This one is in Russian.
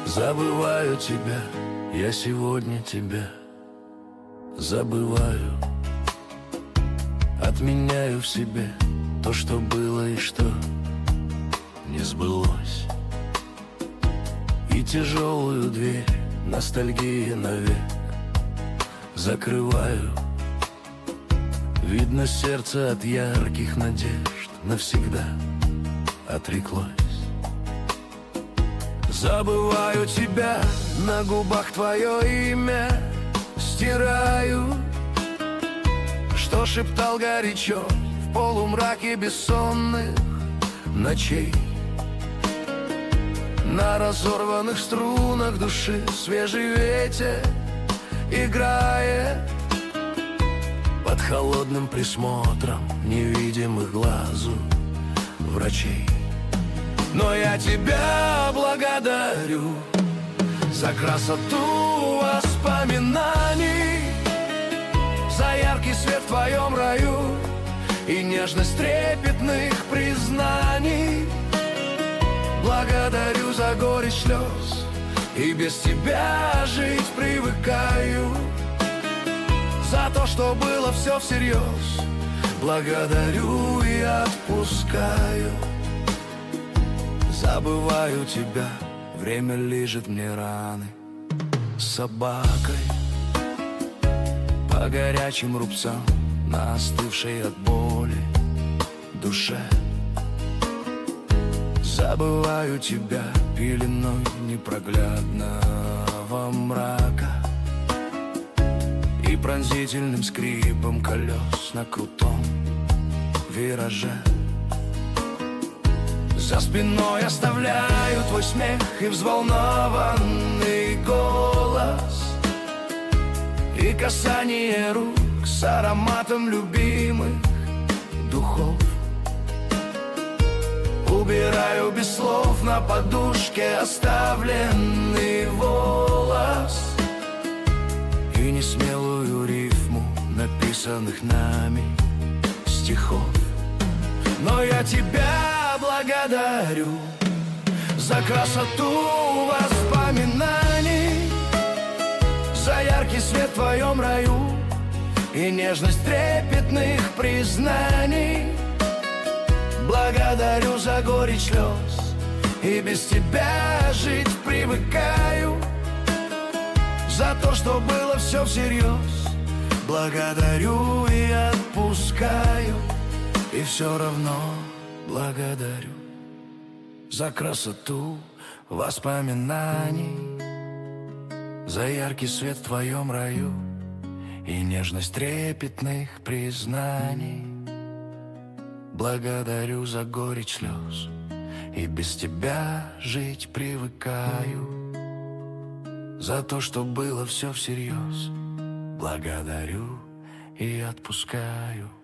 Забываю тебя, я сегодня тебя забываю. Отменяю в себе то, что было и что не сбылось. И тяжелую дверь ностальгии навек закрываю. Видно, сердце от ярких надежд навсегда отреклось. Забываю тебя, на губах твое имя стираю, что шептал горячо в полумраке бессонных ночей. На разорванных струнах души свежий ветер играет под холодным присмотром невидимых глазу врачей. Но я тебя благодарю за красоту воспоминаний, за яркий свет в твоем раю и нежность трепетных признаний. Благодарю за горечь слез, и без тебя жить привыкаю. За то, что было все всерьез, благодарю и отпускаю. Забываю тебя, время лижет мне раны собакой по горячим рубцам на остывшей от боли душе. Забываю тебя пеленой непроглядного мрака и пронзительным скрипом колес на крутом вираже. За спиной оставляю твой смех и взволнованный голос, и касание рук с ароматом любимых духов. Убираю без слов на подушке оставленный волос и несмелую рифму написанных нами стихов. Но я тебя благодарю за красоту воспоминаний, за яркий свет в твоем раю и нежность трепетных признаний. Благодарю за горечь слез, и без тебя жить привыкаю. За то, что было все всерьез, благодарю и отпускаю. И все равно благодарю за красоту воспоминаний, за яркий свет в твоем раю и нежность трепетных признаний. Благодарю за горечь слез, и без тебя жить привыкаю. За то, что было все всерьез, благодарю и отпускаю.